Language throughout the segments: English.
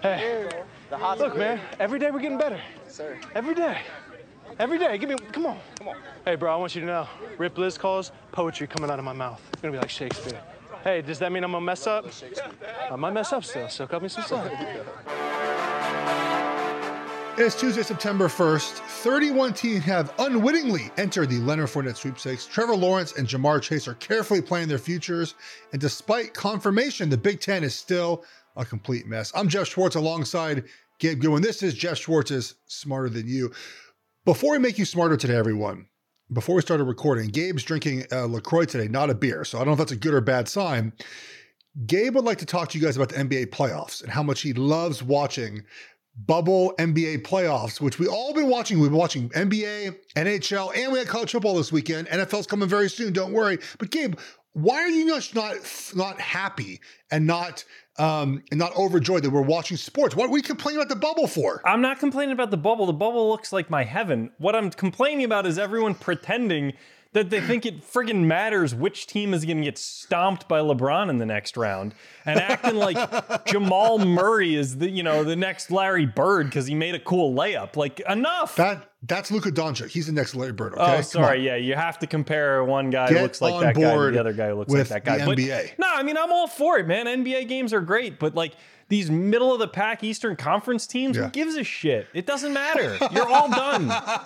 Hey, look, man, every day we're getting better. Sir. Every day. Every day. Come on. Hey, bro, I want you to know, Rip Liz calls, poetry coming out of my mouth. It's gonna be like Shakespeare. Hey, does that mean I'm gonna mess up? I might mess up still, so cut me some slack. It's Tuesday, September 1st. 31 teams have unwittingly entered the Leonard Fournette sweepstakes. Trevor Lawrence and Ja'Marr Chase are carefully planning their futures. And despite confirmation, the Big Ten is still a complete mess. I'm Jeff Schwartz alongside Gabe Goodwin. This is Jeff Schwartz's Smarter Than You. Before we make you smarter today, everyone, before we started recording, Gabe's drinking LaCroix today, not a beer. So I don't know if that's a good or bad sign. Gabe would like to talk to you guys about the NBA playoffs and how much he loves watching bubble NBA playoffs, which we've all been watching. We've been watching NBA, NHL, and we had college football this weekend. NFL's coming very soon, don't worry. But Gabe, why are you not happy and not overjoyed that we're watching sports? What are we complaining about the bubble for? I'm not complaining about the bubble. The bubble looks like my heaven. What I'm complaining about is everyone pretending that they think it friggin' matters which team is going to get stomped by LeBron in the next round and acting like Jamal Murray is the next Larry Bird because he made a cool layup. Like, enough. That's Luka Doncic. He's the next Larry Bird. Okay? Oh, sorry. Yeah, you have to compare one guy who looks like that guy to the other guy who looks like that guy. But NBA. No, I mean, I'm all for it, man. NBA games are great, but like these middle of the pack Eastern Conference teams, who gives a shit? It doesn't matter. You're all done.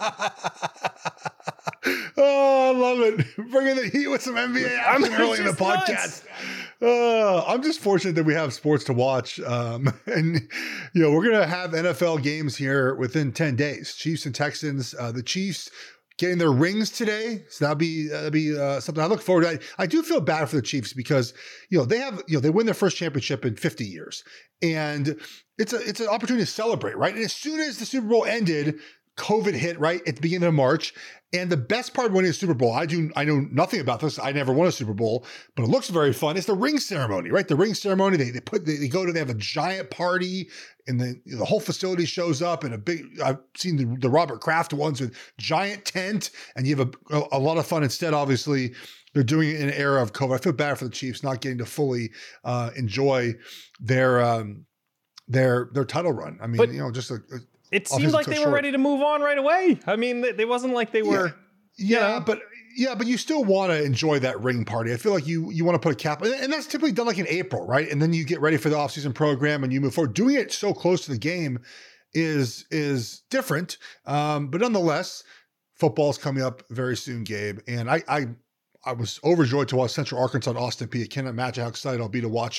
Oh, I love it. Bringing the heat with some NBA action early in the podcast. I'm just fortunate that we have sports to watch. And, we're going to have NFL games here within 10 days. Chiefs and Texans. The Chiefs getting their rings today. So that'll be something I look forward to. I do feel bad for the Chiefs because, they win their first championship in 50 years. And it's an opportunity to celebrate, right? And as soon as the Super Bowl ended, COVID hit right at the beginning of March. And the best part of winning a Super Bowl, I know nothing about this. I never won a Super Bowl, but it looks very fun. It's the ring ceremony, right? The ring ceremony, they have a giant party and the whole facility shows up and I've seen the Robert Kraft ones with giant tent and you have a lot of fun. Instead, obviously, they're doing it in an era of COVID. I feel bad for the Chiefs not getting to fully enjoy their title run. I mean, it seemed like they were ready to move on right away. I mean, they wasn't like they were. But you still want to enjoy that ring party. I feel like you want to put a cap, and that's typically done like in April, right? And then you get ready for the offseason program and you move forward. Doing it so close to the game is different. But nonetheless, football's coming up very soon, Gabe. And I was overjoyed to watch Central Arkansas and Austin Peay. I cannot imagine how excited I'll be to watch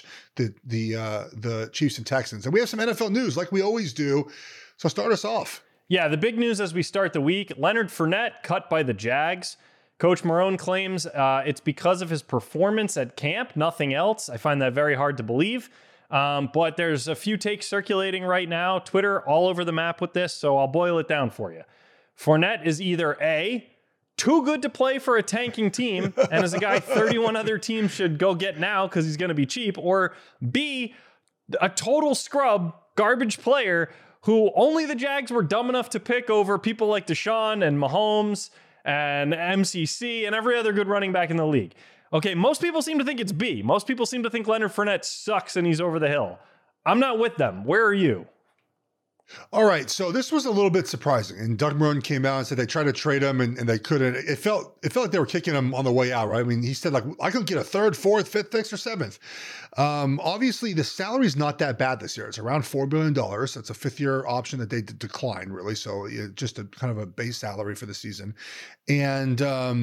the Chiefs and Texans. And we have some NFL news like we always do. So start us off. Yeah, the big news as we start the week, Leonard Fournette cut by the Jags. Coach Marrone claims it's because of his performance at camp, nothing else. I find that very hard to believe. But there's a few takes circulating right now, Twitter all over the map with this, so I'll boil it down for you. Fournette is either A, too good to play for a tanking team, and as a guy 31 other teams should go get now because he's going to be cheap, or B, a total scrub, garbage player who only the Jags were dumb enough to pick over people like Deshaun and Mahomes and MCC and every other good running back in the league. Okay, most people seem to think it's B. Most people seem to think Leonard Fournette sucks and he's over the hill. I'm not with them. Where are you? All right, so this was a little bit surprising, and Doug Marrone came out and said they tried to trade him and they couldn't. It felt like they were kicking him on the way out, right? I mean, he said like I could get a third, fourth, fifth, sixth, or seventh. Obviously, the salary is not that bad this year. It's around $4 billion. That's a fifth-year option that they declined, really. So just a kind of a base salary for the season, and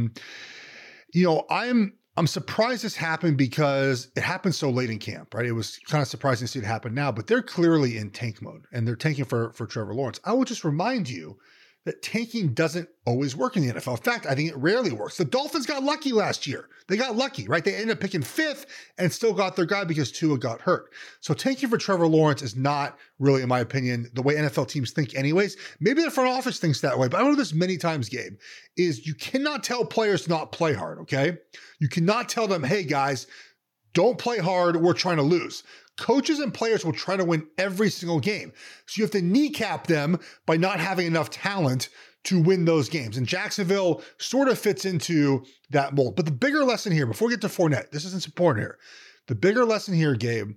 I'm surprised this happened because it happened so late in camp, right? It was kind of surprising to see it happen now, but they're clearly in tank mode and they're tanking for Trevor Lawrence. I will just remind you that tanking doesn't always work in the NFL. In fact, I think it rarely works. The Dolphins got lucky last year. They got lucky, right? They ended up picking fifth and still got their guy because Tua got hurt. So tanking for Trevor Lawrence is not really, in my opinion, the way NFL teams think anyways. Maybe the front office thinks that way, but I know this many times, Gabe, is you cannot tell players to not play hard, okay? You cannot tell them, hey guys, don't play hard, we're trying to lose. Coaches and players will try to win every single game. So you have to kneecap them by not having enough talent to win those games. And Jacksonville sort of fits into that mold. But the bigger lesson here, before we get to Fournette, this isn't important here. The bigger lesson here, Gabe,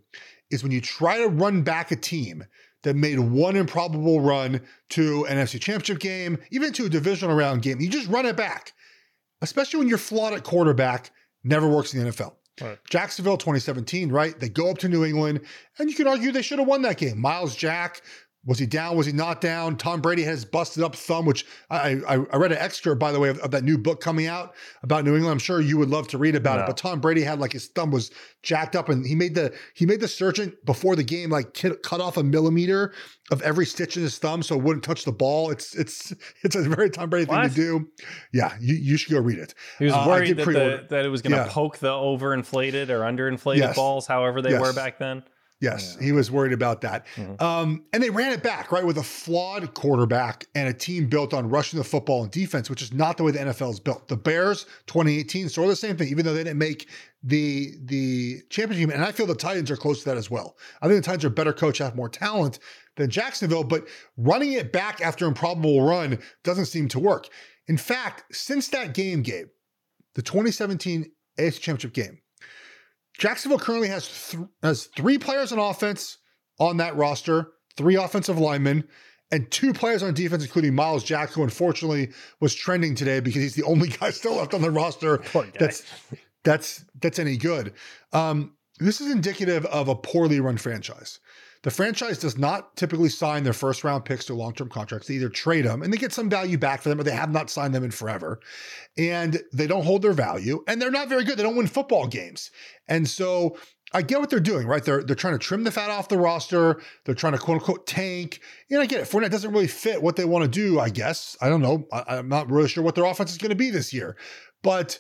is when you try to run back a team that made one improbable run to an NFC Championship game, even to a divisional round game. You just run it back, especially when you're flawed at quarterback. Never works in the NFL. Right. Jacksonville 2017, right? They go up to New England, and you could argue they should have won that game. Miles Jack, was he down? Was he not down? Tom Brady has busted up thumb, which I read an excerpt, by the way, of that new book coming out about New England. I'm sure you would love to read about it. But Tom Brady had like his thumb was jacked up, and he made the surgeon before the game like cut off a millimeter of every stitch in his thumb so it wouldn't touch the ball. It's a very Tom Brady thing to do. Yeah, you should go read it. He was worried that it was going to poke the overinflated or underinflated balls, however they were back then. Yes, he was worried about that. And they ran it back, right, with a flawed quarterback and a team built on rushing the football and defense, which is not the way the NFL is built. The Bears, 2018, sort of the same thing, even though they didn't make the championship game. And I feel the Titans are close to that as well. I think the Titans are better coached, have more talent than Jacksonville, but running it back after improbable run doesn't seem to work. In fact, since that game, Gabe, the 2017 AFC Championship game, Jacksonville currently has 3 players on offense on that roster, 3 offensive linemen, and 2 players on defense, including Miles Jack, who unfortunately was trending today because he's the only guy still left on the roster that's any good. This is indicative of a poorly run franchise. The franchise does not typically sign their first round picks to long-term contracts. They either trade them and they get some value back for them, or they have not signed them in forever. And they don't hold their value, and they're not very good. They don't win football games. And so I get what they're doing, right? They're trying to trim the fat off the roster. They're trying to quote unquote tank. And I get it. Fournette doesn't really fit what they want to do, I guess. I don't know. I'm not really sure what their offense is going to be this year. But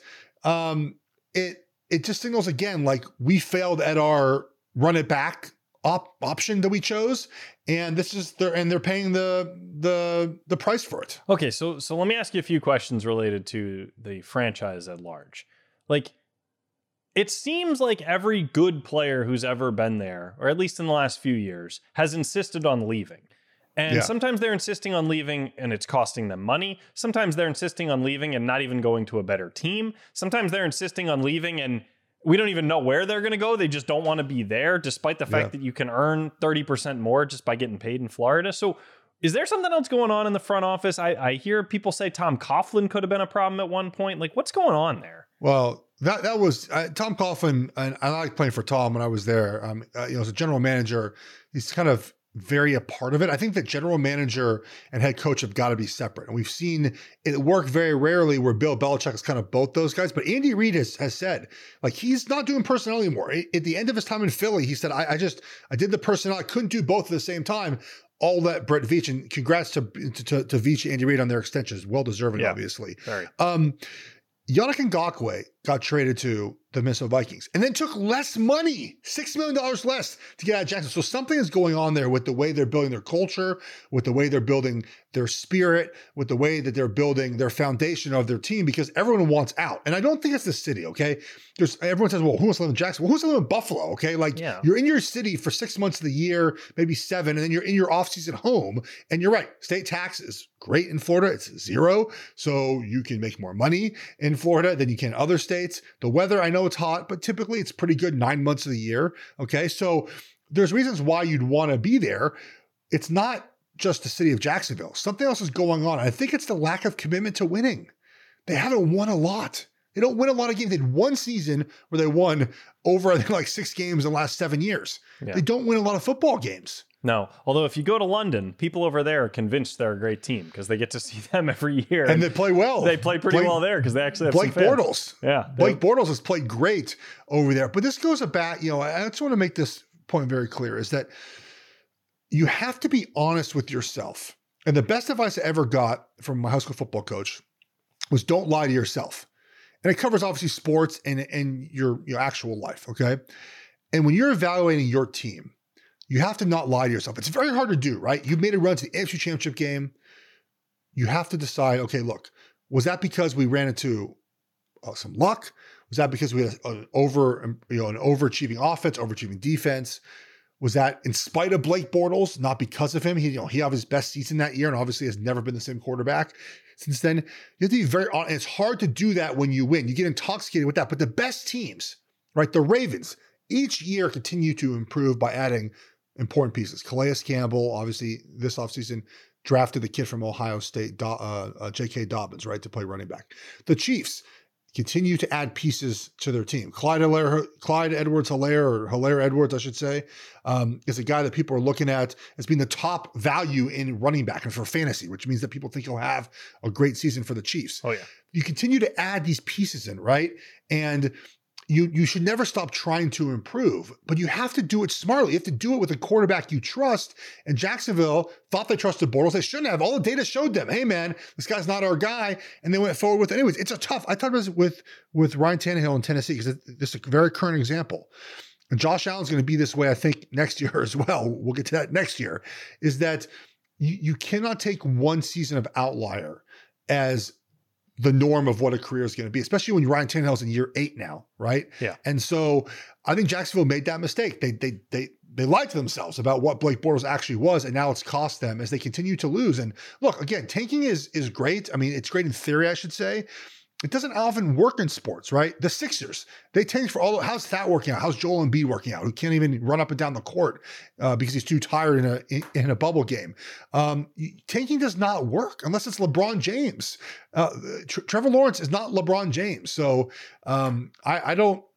it just signals again, like we failed at our run it back option that we chose, and they're paying the price for it. Okay, so let me ask you a few questions related to the franchise at large. Like, it seems like every good player who's ever been there, or at least in the last few years, has insisted on leaving. And sometimes they're insisting on leaving and it's costing them money. Sometimes they're insisting on leaving and not even going to a better team. Sometimes they're insisting on leaving and we don't even know where they're going to go. They just don't want to be there, despite the fact that you can earn 30% more just by getting paid in Florida. So is there something else going on in the front office? I hear people say Tom Coughlin could have been a problem at one point. Like, what's going on there? Well, that was Tom Coughlin, and I like playing for Tom when I was there. As a general manager, he's kind of very a part of it. I think that general manager and head coach have got to be separate. And we've seen it work very rarely where Bill Belichick is kind of both those guys. But Andy Reid has said, like, he's not doing personnel anymore. At the end of his time in Philly, he said, I did the personnel. I couldn't do both at the same time. All that Brett Veach, and congrats to Veach and Andy Reid on their extensions. Well-deserved, obviously. Very. Yannick Ngakoue got traded to the Minnesota Vikings and then took less money, $6 million less to get out of Jackson. So something is going on there with the way they're building their culture, with the way they're building their spirit, with the way that they're building their foundation of their team, because everyone wants out. And I don't think it's the city, okay? Everyone says, well, who wants to live in Jackson? Well, who's to live in Buffalo, okay? Like, you're in your city for 6 months of the year, maybe 7, and then you're in your off-season home. And you're right, state tax is great in Florida. It's 0, so you can make more money in Florida than you can in other states. The weather, I know it's hot, but typically it's pretty good 9 months of the year, okay? So there's reasons why you'd want to be there. It's not just the city of Jacksonville. Something else is going on. I think it's the lack of commitment to winning. They haven't won a lot. They don't win a lot of games. They had one season where they won over, I think, like 6 games in the last 7 years. Yeah. They don't win a lot of football games. No, although if you go to London, people over there are convinced they're a great team because they get to see them every year. And they play well. They play pretty well there because they actually have Blake some fans. Bortles. Yeah. Blake Bortles has played great over there. But this goes about, I just want to make this point very clear, is that you have to be honest with yourself. And the best advice I ever got from my high school football coach was don't lie to yourself. And it covers obviously sports and your actual life, okay? And when you're evaluating your team, you have to not lie to yourself. It's very hard to do, right? You made a run to the AFC Championship game. You have to decide, okay, look, was that because we ran into some luck? Was that because we had an overachieving offense, overachieving defense? Was that in spite of Blake Bortles, not because of him? He had his best season that year and obviously has never been the same quarterback since then. You have to be very honest. It's hard to do that when you win. You get intoxicated with that. But the best teams, right? The Ravens, each year continue to improve by adding important pieces. Calais Campbell, obviously, this offseason, drafted the kid from Ohio State, J.K. Dobbins, right, to play running back. The Chiefs continue to add pieces to their team. Clyde Edwards-Helaire, or Helaire-Edwards, I should say, is a guy that people are looking at as being the top value in running back and for fantasy, which means that people think he'll have a great season for the Chiefs. Oh, yeah. You continue to add these pieces in, right? And you should never stop trying to improve, but you have to do it smartly. You have to do it with a quarterback you trust. And Jacksonville thought they trusted Bortles. They shouldn't have. All the data showed them, hey, man, this guy's not our guy. And they went forward with it. Anyways, it's a tough. I talked about this with Ryan Tannehill in Tennessee because this is a very current example. And Josh Allen's going to be this way, I think, next year as well. We'll get to that next year, is that you cannot take one season of outlier as the norm of what a career is going to be, especially when Ryan Tannehill's in year 8 now, right? Yeah. And so I think Jacksonville made that mistake. They lied to themselves about what Blake Bortles actually was, and now it's cost them as they continue to lose. And look, again, tanking is great. I mean, it's great in theory, I should say. It doesn't often work in sports, right? The Sixers, they tanked for how's that working out? How's Joel Embiid working out? Who can't even run up and down the court because he's too tired in a bubble game. Tanking does not work unless it's LeBron James. Trevor Lawrence is not LeBron James. So I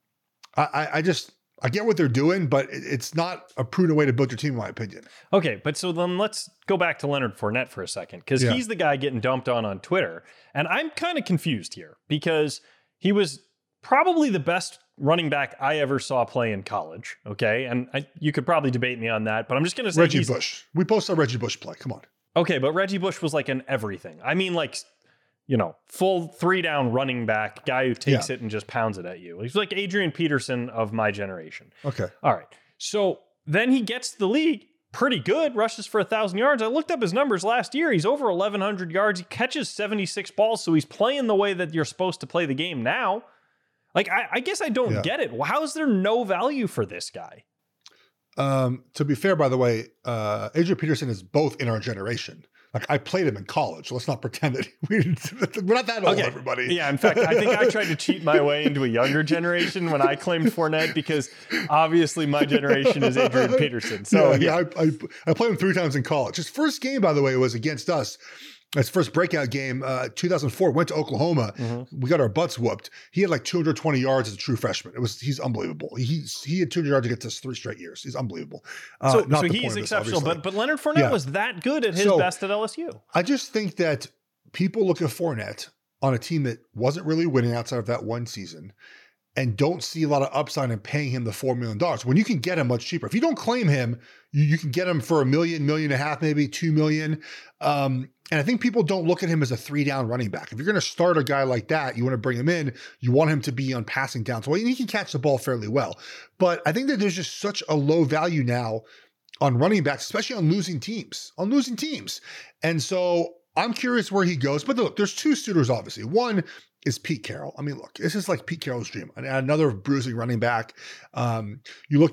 get what they're doing, but it's not a prudent way to build your team, in my opinion. Okay, but so then let's go back to Leonard Fournette for a second, because he's the guy getting dumped on Twitter. And I'm kind of confused here because he was probably the best running back I ever saw play in college. Okay, and you could probably debate me on that, but I'm just going to say Reggie Bush. We both saw Reggie Bush play. Come on. Okay, but Reggie Bush was like an everything. I mean, like, full 3-down running back, guy who takes it and just pounds it at you. He's like Adrian Peterson of my generation. Okay. All right. So then he gets to the league, pretty good, rushes for 1,000 yards. I looked up his numbers last year. He's over 1,100 yards. He catches 76 balls, so he's playing the way that you're supposed to play the game now. Like, I guess I don't get it. How is there no value for this guy? To be fair, by the way, Adrian Peterson is both in our generation. Like, I played him in college. Let's not pretend that we're not that old, everybody. Yeah, in fact, I think I tried to cheat my way into a younger generation when I claimed Fournette, because obviously my generation is Adrian Peterson. So I played him 3 times in college. His first game, by the way, was against us. His first breakout game, 2004, went to Oklahoma. Mm-hmm. We got our butts whooped. He had like 220 yards as a true freshman. He's unbelievable. He had 200 yards against us 3 straight years. He's unbelievable. So he's exceptional. But Leonard Fournette was that good at his best at LSU. I just think that people look at Fournette on a team that wasn't really winning outside of that one season and don't see a lot of upside in paying him the $4 million when you can get him much cheaper. If you don't claim him, you can get him for $1 million, $1.5 million, maybe $2 million. And I think people don't look at him as a 3-down running back. If you're going to start a guy like that, you want to bring him in, you want him to be on passing downs. Well, he can catch the ball fairly well. But I think that there's just such a low value now on running backs, especially on losing teams. And so I'm curious where he goes. But look, there's 2 suitors, obviously. One is Pete Carroll. I mean, look, this is like Pete Carroll's dream. Another bruising running back. You look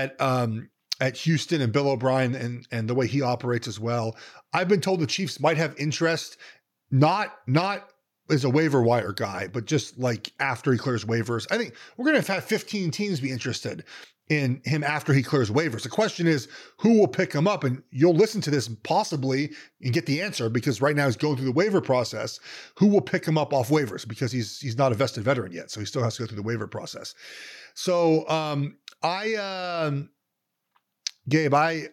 at Houston and Bill O'Brien and the way he operates as well. I've been told the Chiefs might have interest, not as a waiver wire guy, but just like after he clears waivers. I think we're going to have 15 teams be interested in him after he clears waivers. The question is, who will pick him up? And you'll listen to this possibly and get the answer, because right now he's going through the waiver process. Who will pick him up off waivers? Because he's not a vested veteran yet, so he still has to go through the waiver process. So Gabe, I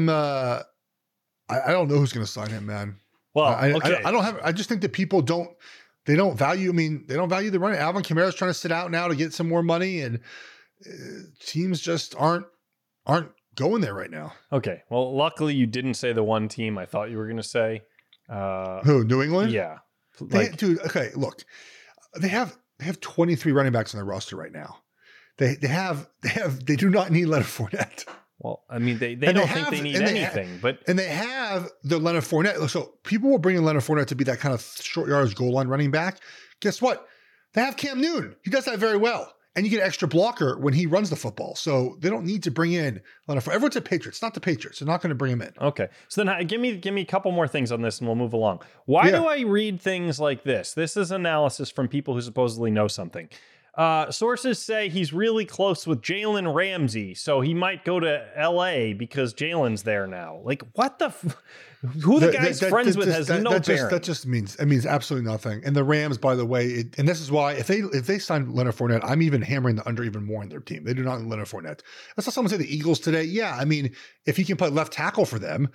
don't know who's going to sign him, man. Well, I just think that people don't value the running. Alvin Kamara's trying to sit out now to get some more money, and teams just aren't going there right now. Okay. Well, luckily you didn't say the one team I thought you were going to say. Who? New England? Yeah. Dude. Okay. Look, they have 23 running backs on their roster right now. They do not need Leonard Fournette. Well, I mean, they don't think they need anything, but they have the Leonard Fournette. So people will bring in Leonard Fournette to be that kind of short yardage goal line running back. Guess what? They have Cam Newton. He does that very well. And you get an extra blocker when he runs the football. So they don't need to bring in Leonard Fournette. Everyone's a Patriots, not the Patriots. They're not going to bring him in. Okay. So then give me a couple more things on this and we'll move along. Why do I read things like this? This is analysis from people who supposedly know something. Sources say he's really close with Jalen Ramsey, so he might go to LA because Jalen's there now. Like, what the? Who the guy's friends with has no bearing. That just means absolutely nothing. And the Rams, by the way, and this is why if they sign Leonard Fournette, I'm even hammering the under even more in their team. They do not need Leonard Fournette. I saw someone say the Eagles today. Yeah, I mean, if he can play left tackle for them,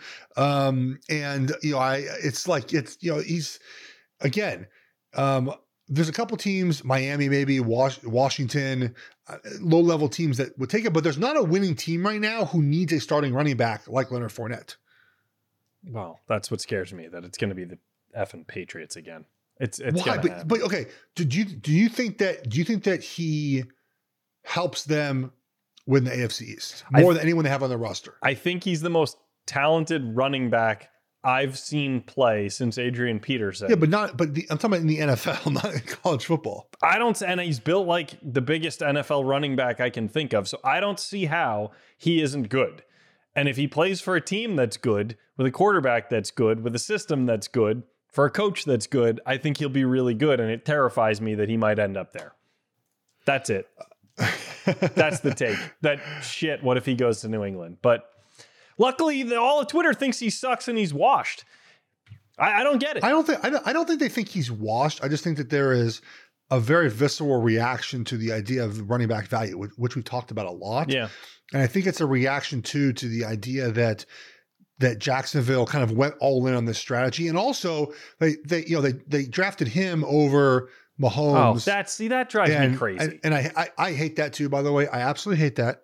he's again. There's a couple teams, Miami, maybe Washington, low-level teams that would take it, but there's not a winning team right now who needs a starting running back like Leonard Fournette. Well, that's what scares me, that it's going to be the effing Patriots again. It's why? But okay, do you think that he helps them win the AFC East more than anyone they have on their roster? I think he's the most talented running back I've seen play since Adrian Peterson. Yeah, I'm talking about in the NFL, not in college football. And he's built like the biggest NFL running back I can think of. So I don't see how he isn't good. And if he plays for a team that's good, with a quarterback that's good, with a system that's good, for a coach that's good, I think he'll be really good. And it terrifies me that he might end up there. That's it. That's the take. That shit, what if he goes to New England? But luckily, all of Twitter thinks he sucks and he's washed. I don't get it. I don't think they think he's washed. I just think that there is a very visceral reaction to the idea of running back value, which we've talked about a lot. Yeah, and I think it's a reaction to the idea that Jacksonville kind of went all in on this strategy, and also they drafted him over Mahomes. Oh, that drives me crazy. And I hate that too. By the way, I absolutely hate that.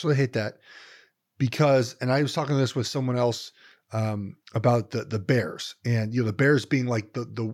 Because, and I was talking to this with someone else about the Bears, and the Bears being like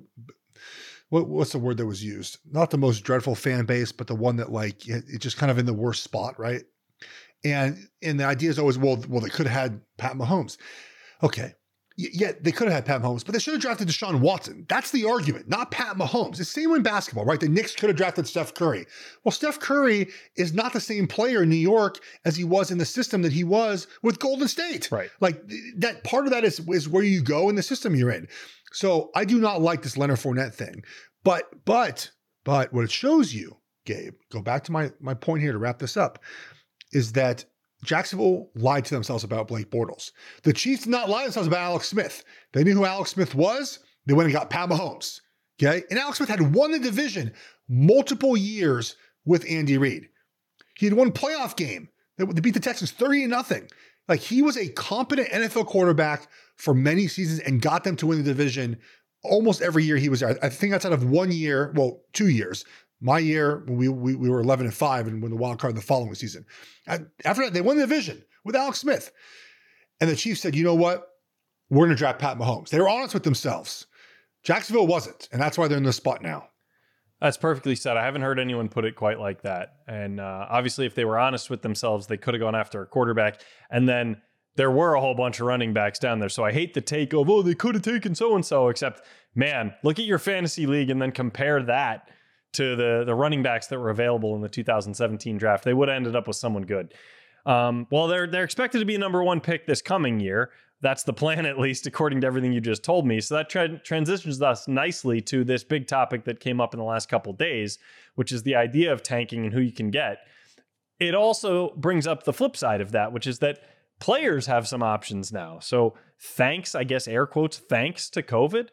what's the word that was used? Not the most dreadful fan base, but the one that like it's just kind of in the worst spot, right? And the idea is always, well, they could have had Pat Mahomes. Okay. Yeah, they could have had Pat Mahomes, but they should have drafted Deshaun Watson. That's the argument, not Pat Mahomes. It's the same in basketball, right? The Knicks could have drafted Steph Curry. Well, Steph Curry is not the same player in New York as he was in the system that he was with Golden State. Right. Like that part of that is where you go in the system you're in. So I do not like this Leonard Fournette thing. But what it shows you, Gabe, go back to my point here to wrap this up, is that Jacksonville lied to themselves about Blake Bortles. The Chiefs did not lie to themselves about Alex Smith. They knew who Alex Smith was. They went and got Pat Mahomes. Okay. And Alex Smith had won the division multiple years with Andy Reid. He had won a playoff game. They beat the Texans 30-0. Like he was a competent NFL quarterback for many seasons and got them to win the division almost every year he was there. I think outside of 1 year, 2 years. My year, we were 11-5 and won the wild card the following season. After that, they won the division with Alex Smith. And the Chiefs said, you know what? We're going to draft Pat Mahomes. They were honest with themselves. Jacksonville wasn't. And that's why they're in this spot now. That's perfectly said. I haven't heard anyone put it quite like that. And obviously, if they were honest with themselves, they could have gone after a quarterback. And then there were a whole bunch of running backs down there. So I hate the take of, they could have taken so-and-so. Except, man, look at your fantasy league and then compare that to the running backs that were available in the 2017 draft. They would have ended up with someone good. Well, they're expected to be a number one pick this coming year. That's the plan, at least, according to everything you just told me. So that transitions us nicely to this big topic that came up in the last couple of days, which is the idea of tanking and who you can get. It also brings up the flip side of that, which is that players have some options now. So thanks, I guess, air quotes, thanks to COVID,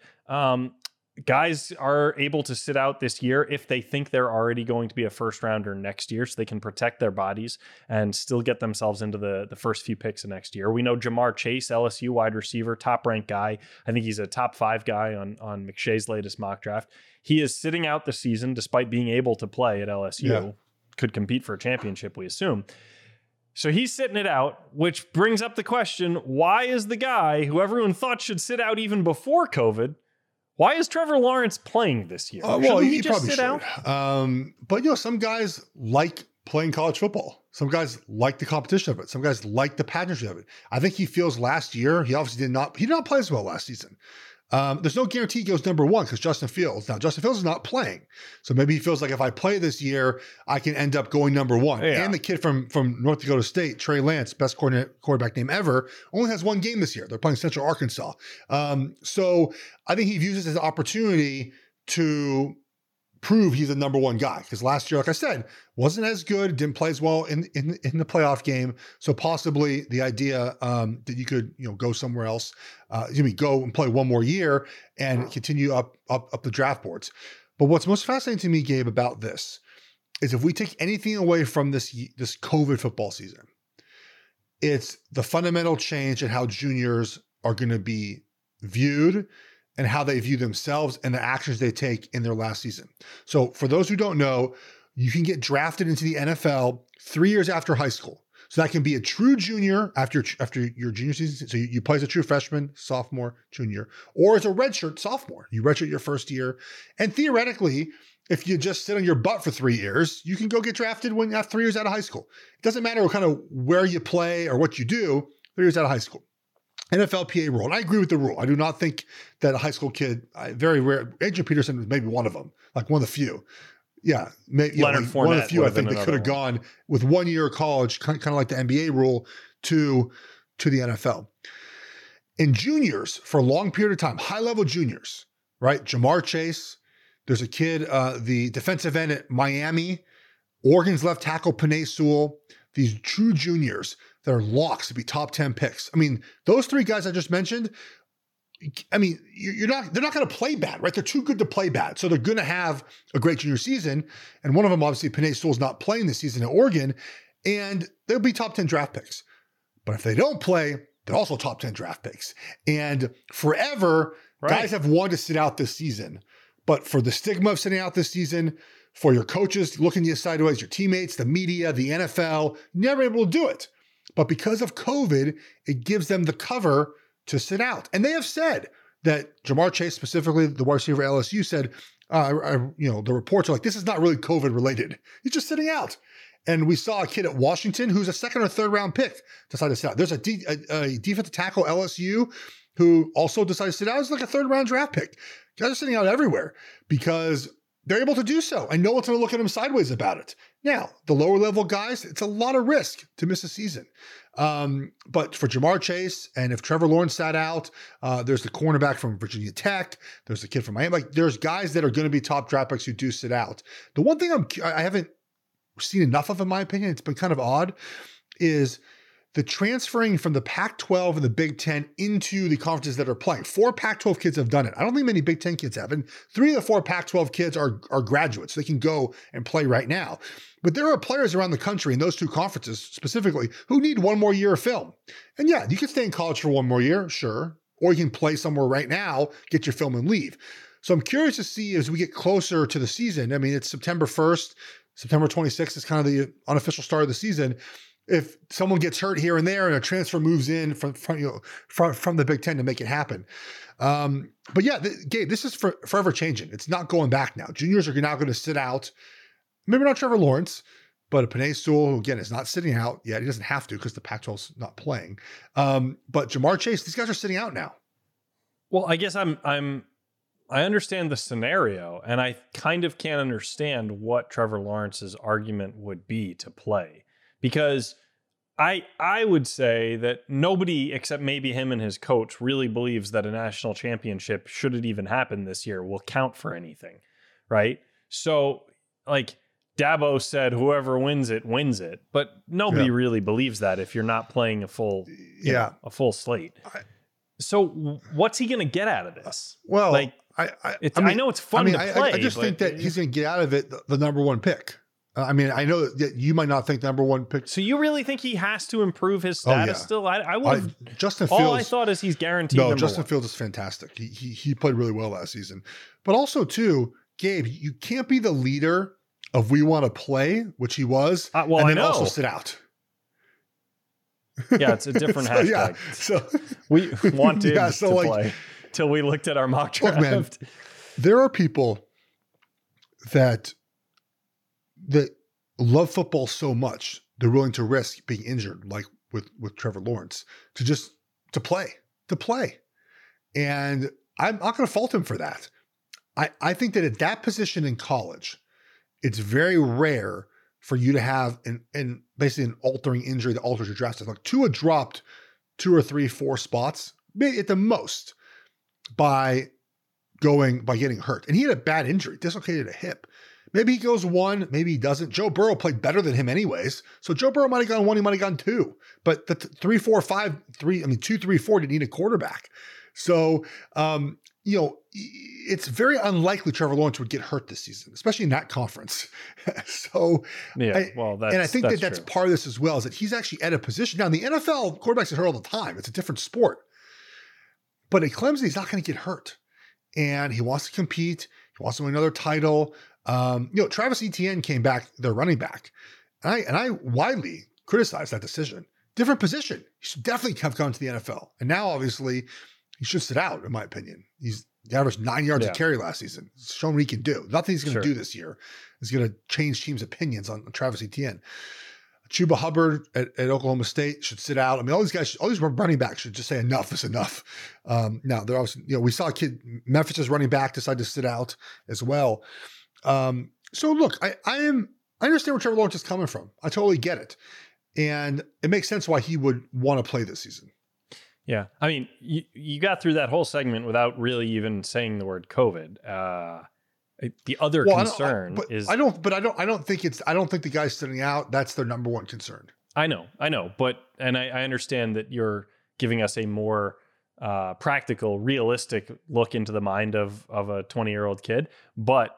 guys are able to sit out this year if they think they're already going to be a first rounder next year, so they can protect their bodies and still get themselves into the first few picks of next year. We know Jamar Chase, LSU wide receiver, top ranked guy. I think he's a top 5 guy on McShay's latest mock draft. He is sitting out the season despite being able to play at LSU. Yeah. Could compete for a championship, we assume. So he's sitting it out, which brings up the question, why is the guy who everyone thought should sit out even before COVID, why is Trevor Lawrence playing this year? Well, he just sit out? But some guys like playing college football. Some guys like the competition of it. Some guys like the pageantry of it. I think he feels last year, he did not play as well last season. There's no guarantee he goes number one because Justin Fields is not playing. So maybe he feels like if I play this year, I can end up going number one. Yeah. And the kid from North Dakota State, Trey Lance, best quarterback name ever, only has one game this year. They're playing Central Arkansas. So I think he views this as an opportunity to prove he's the number one guy. Because last year, like I said, wasn't as good, didn't play as well in the playoff game. So possibly the idea that you could, go somewhere else, go and play one more year and continue up the draft boards. But what's most fascinating to me, Gabe, about this is if we take anything away from this COVID football season, it's the fundamental change in how juniors are going to be viewed and how they view themselves and the actions they take in their last season. So for those who don't know, you can get drafted into the NFL 3 years after high school. So that can be a true junior after your junior season. So you play as a true freshman, sophomore, junior, or as a redshirt sophomore. You redshirt your first year. And theoretically, if you just sit on your butt for 3 years, you can go get drafted when you have 3 years out of high school. It doesn't matter what kind of where you play or what you do, 3 years out of high school. NFLPA rule. And I agree with the rule. I do not think that a high school kid, very rare, Adrian Peterson was maybe one of them, like one of the few. Yeah. Leonard Fournette, one of the few I think that could have gone with 1 year of college, kind of like the NBA rule, to the NFL. In juniors, for a long period of time, high-level juniors, right? Jamar Chase, there's a kid, the defensive end at Miami, Oregon's left tackle, Penei Sewell, these true juniors that are locks to be top 10 picks. I mean, those three guys I just mentioned, I mean, they're not going to play bad, right? They're too good to play bad. So they're going to have a great junior season. And one of them, obviously, Penei Sewell's not playing this season at Oregon, and they'll be top 10 draft picks. But if they don't play, they're also top 10 draft picks. And forever, guys have wanted to sit out this season. But for the stigma of sitting out this season, for your coaches looking at you sideways, your teammates, the media, the NFL, never able to do it. But because of COVID, it gives them the cover to sit out. And they have said that Jamar Chase, specifically the wide receiver at LSU, said, the reports are like, this is not really COVID related. He's just sitting out. And we saw a kid at Washington who's a second or third round pick decide to sit out. There's a defensive tackle LSU who also decided to sit out. It's like a third round draft pick. Guys are sitting out everywhere because they're able to do so. And no one's going to look at them sideways about it. Now, the lower level guys, it's a lot of risk to miss a season. But for Jamar Chase, and if Trevor Lawrence sat out, there's the cornerback from Virginia Tech. There's the kid from Miami. Like, there's guys that are going to be top draft picks who do sit out. The one thing I haven't seen enough of, in my opinion, it's been kind of odd, is the transferring from the Pac-12 and the Big Ten into the conferences that are playing. 4 Pac-12 kids have done it. I don't think many Big Ten kids have. And 3 of the 4 Pac-12 kids are graduates. They can go and play right now. But there are players around the country in those 2 conferences specifically who need 1 more year of film. And yeah, you can stay in college for 1 more year, sure. Or you can play somewhere right now, get your film and leave. So I'm curious to see as we get closer to the season. I mean, it's September 1st. September 26th is kind of the unofficial start of the season. If someone gets hurt here and there and a transfer moves in from the Big Ten to make it happen. But yeah, Gabe, this is forever changing. It's not going back now. Juniors are now going to sit out. Maybe not Trevor Lawrence, but a Penei Sewell, who again is not sitting out yet. He doesn't have to because the Pac-12's not playing. But Jamar Chase, these guys are sitting out now. Well, I guess I understand the scenario, and I kind of can't understand what Trevor Lawrence's argument would be to play. Because I would say that nobody except maybe him and his coach really believes that a national championship, should it even happen this year, will count for anything, right? So, like Dabo said, whoever wins it, but nobody really believes that if you're not playing a full, a full slate. So, what's he going to get out of this? Well, like, I know it's fun to play. I just think that he's going to get out of it the number 1 pick. I mean, I know that you might not think the number 1 pick. So you really think he has to improve his status still? I would. Justin Fields. All I thought is he's guaranteed. No, Justin Fields is fantastic. He played really well last season. But also too, Gabe, you can't be the leader of "We Want to Play," which he was, and then also sit out. Yeah, it's a different hashtag. Yeah, so we wanted to play till we looked at our mock draft. Look, man, there are people that love football so much they're willing to risk being injured, like with Trevor Lawrence, to play. And I'm not going to fault him for that. I think that at that position in college, it's very rare for you to have basically an altering injury that alters your draft. Like Tua dropped 2 or 3, 4 spots, maybe at the most, by getting hurt. And he had a bad injury, dislocated a hip. Maybe he goes 1, maybe he doesn't. Joe Burrow played better than him anyways. So Joe Burrow might have gone 1, he might have gone 2. But the 3, 4, 5, 3, 2, 3, 4 didn't need a quarterback. So, it's very unlikely Trevor Lawrence would get hurt this season, especially in that conference. So, I think that's part of this as well, is that he's actually at a position. Now, in the NFL, quarterbacks get hurt all the time. It's a different sport. But at Clemson, he's not going to get hurt. And he wants to compete. He wants to win another title. Travis Etienne came back, their running back. And I widely criticized that decision. Different position. He should definitely have gone to the NFL. And now, obviously, he should sit out, in my opinion. He averaged 9 yards a carry last season. He's shown what he can do. Nothing he's going to do this year is going to change teams' opinions on Travis Etienne. Chuba Hubbard at Oklahoma State should sit out. I mean, all these running backs should just say enough is enough. Now, they're also, we saw a kid, Memphis' running back decide to sit out as well. So look, I understand where Trevor Lawrence is coming from. I totally get it. And it makes sense why he would want to play this season. Yeah. I mean, you got through that whole segment without really even saying the word COVID. The other concern is I don't think the guy's sitting out. That's their number one concern. I know. But I understand that you're giving us a more practical, realistic look into the mind of a 20-year-old kid. But,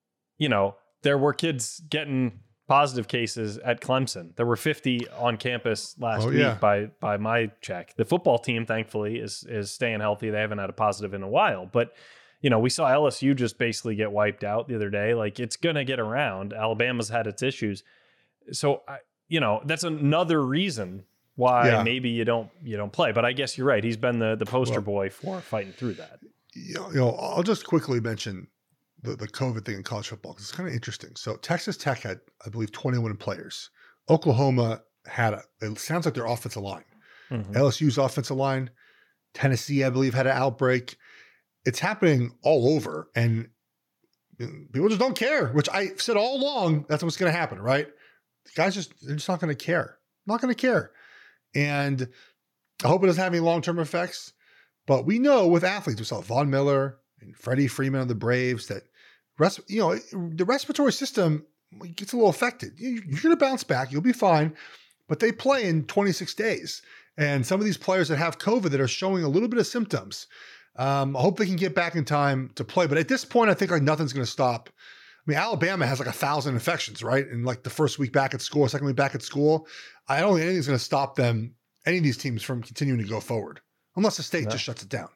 there were kids getting positive cases at Clemson. There were 50 on campus last week by my check. The football team, thankfully, is staying healthy. They haven't had a positive in a while. But, we saw LSU just basically get wiped out the other day. Like, it's going to get around. Alabama's had its issues. So, that's another reason why maybe you don't play. But I guess you're right. He's been the poster boy for fighting through that. I'll just quickly mention the COVID thing in college football, because it's kind of interesting. So Texas Tech had, I believe, 21 players. Oklahoma had it sounds like their offensive line. Mm-hmm. LSU's offensive line. Tennessee, I believe, had an outbreak. It's happening all over, and people just don't care, which I said all along, that's what's going to happen, right? The guys they're just not going to care. Not going to care. And I hope it doesn't have any long-term effects, but we know with athletes, we saw Von Miller and Freddie Freeman of the Braves, that the respiratory system gets a little affected. You're going to bounce back. You'll be fine. But they play in 26 days. And some of these players that have COVID that are showing a little bit of symptoms, I hope they can get back in time to play. But at this point, I think nothing's going to stop. I mean, Alabama has 1,000 infections, right? In the first week back at school, second week back at school. I don't think anything's going to stop them, any of these teams, from continuing to go forward, unless the state just shuts it down.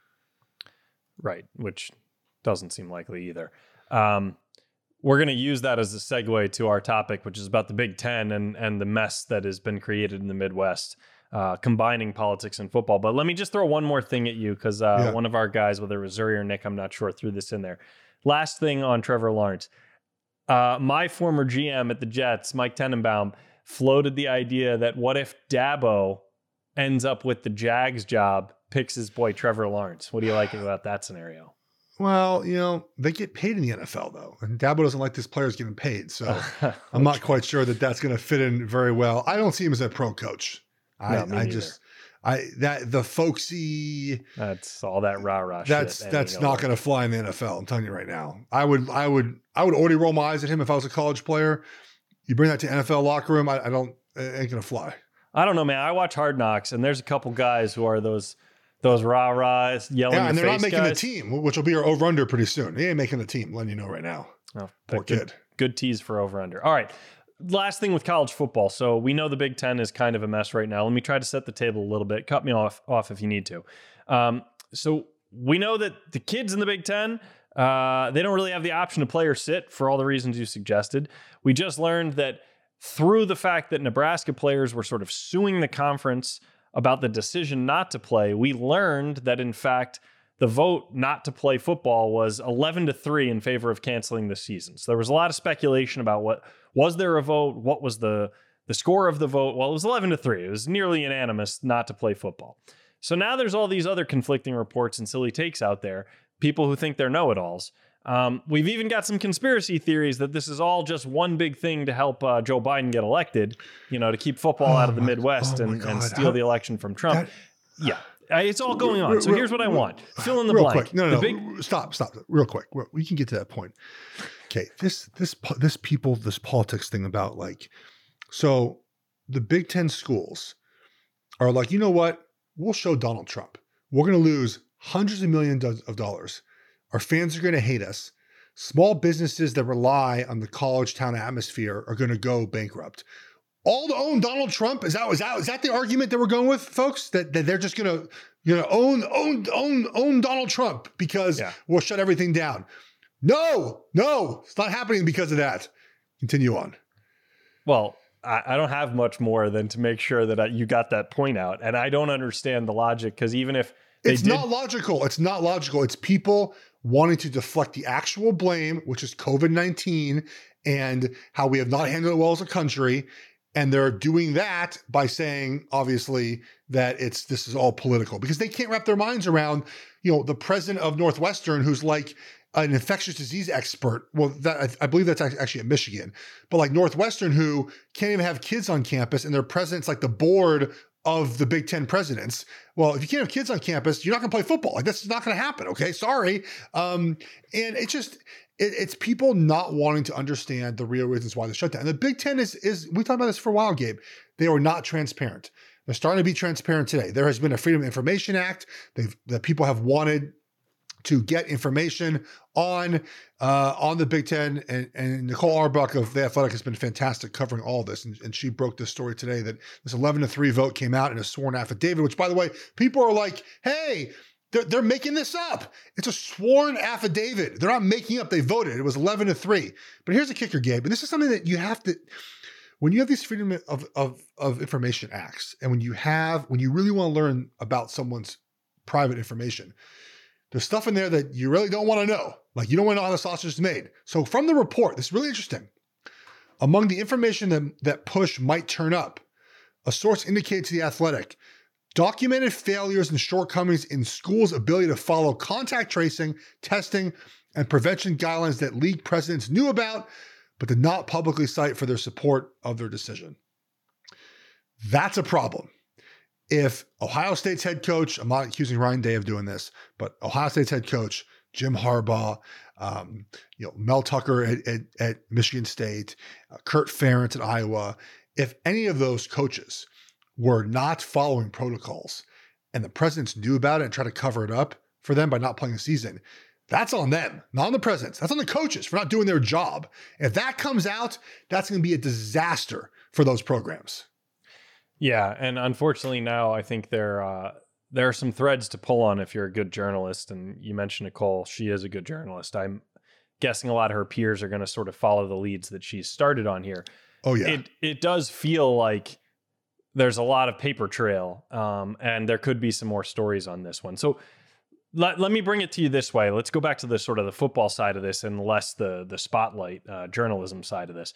Right, which doesn't seem likely either. We're going to use that as a segue to our topic, which is about the Big Ten and the mess that has been created in the Midwest, combining politics and football. But let me just throw one more thing at you, because one of our guys, whether it was Zuri or Nick, I'm not sure, threw this in there. Last thing on Trevor Lawrence. My former GM at the Jets, Mike Tenenbaum, floated the idea that what if Dabo ends up with the Jags job, picks his boy Trevor Lawrence? What do you like about that scenario? Well, they get paid in the NFL, though, and Dabo doesn't like his players getting paid, so I'm not quite sure that's going to fit in very well. I don't see him as a pro coach. The folksy, that's all that rah-rah shit. That's not going to fly in the NFL. I'm telling you right now. I would already roll my eyes at him if I was a college player. You bring that to NFL locker room, it ain't going to fly. I don't know, man. I watch Hard Knocks, and there's a couple guys who are those rah-rahs yelling. Yeah, and they're not making guys. the team, which will be our over-under pretty soon. He ain't making the team, letting you know right now. Oh, poor kid. Good tease for over-under. All right. Last thing with college football. So we know the Big Ten is kind of a mess right now. Let me try to set the table a little bit. Cut me off if you need to. So we know that the kids in the Big Ten, they don't really have the option to play or sit for all the reasons you suggested. We just learned that through the fact that Nebraska players were sort of suing the conference about the decision not to play, we learned that, in fact, the vote not to play football was 11-3 in favor of canceling the season. So there was a lot of speculation about was there a vote? What was the score of the vote? Well, it was 11-3. It was nearly unanimous not to play football. So now there's all these other conflicting reports and silly takes out there, people who think they're know-it-alls. We've even got some conspiracy theories that this is all just one big thing to help Joe Biden get elected, to keep football out of the Midwest and steal the election from Trump. It's all going on. So here's what I want. Fill in the blank. Quick. No. Stop. Real quick. We can get to that point. okay, this politics thing about like, so the Big Ten schools are like, you know what? We'll show Donald Trump. We're going to lose hundreds of millions of dollars. Our fans are going to hate us. Small businesses that rely on the college town atmosphere are going to go bankrupt. All to own Donald Trump? Is that the argument that we're going with, folks? That they're just going to own Donald Trump because we'll shut everything down. No, it's not happening because of that. Continue on. Well, I don't have much more than to make sure that you got that point out. And I don't understand the logic, because even if not logical. It's not logical. It's people wanting to deflect the actual blame, which is COVID-19 and how we have not handled it well as a country. And they're doing that by saying, obviously, that this is all political, because they can't wrap their minds around, the president of Northwestern, who's like an infectious disease expert. Well, I believe that's actually in Michigan, but like Northwestern, who can't even have kids on campus, and their president's like the board of the Big Ten presidents. Well, if you can't have kids on campus, you're not going to play football. Like, that's not going to happen. Okay, sorry. And it's just. It's people not wanting to understand the real reasons why they shut down. And the Big Ten is we talked about this for a while, Gabe. They are not transparent. They're starting to be transparent today. There has been a Freedom of Information Act that people have wanted to get information on the Big Ten. And Nicole Auerbach of The Athletic has been fantastic covering all this. And she broke this story today that this 11-3 vote came out in a sworn affidavit, which, by the way, people are like, hey, they're making this up. It's a sworn affidavit. They're not making up. They voted. It was 11-3. But here's the kicker, Gabe. And this is something that you have to, when you have these Freedom of Information Acts, and when you really want to learn about someone's private information, there's stuff in there that you really don't want to know. Like, you don't want to know how the sausage is made. So from the report, this is really interesting. Among the information that push might turn up, a source indicated to The Athletic, documented failures and shortcomings in schools' ability to follow contact tracing, testing, and prevention guidelines that league presidents knew about, but did not publicly cite for their support of their decision. That's a problem. If Ohio State's head coach, I'm not accusing Ryan Day of doing this, but Ohio State's head coach, Jim Harbaugh, Mel Tucker at Michigan State, Kurt Ferentz at Iowa, if any of those coaches were not following protocols and the presidents knew about it and tried to cover it up for them by not playing the season, that's on them, not on the presidents. That's on the coaches for not doing their job. If that comes out, that's going to be a disaster for those programs. Yeah, and unfortunately now I think there are some threads to pull on if you're a good journalist. And you mentioned Nicole, she is a good journalist. I'm guessing a lot of her peers are going to sort of follow the leads that she's started on here. Oh yeah. It does feel like there's a lot of paper trail, and there could be some more stories on this one. So let me bring it to you this way. Let's go back to the sort of the football side of this and less the spotlight journalism side of this.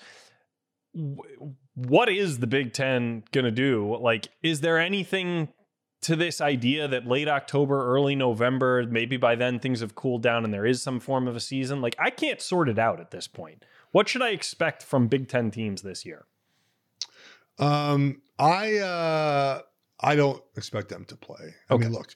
What is the Big Ten going to do? Like, is there anything to this idea that late October, early November, maybe by then things have cooled down and there is some form of a season? Like, I can't sort it out at this point. What should I expect from Big Ten teams this year? I don't expect them to play. I mean, look,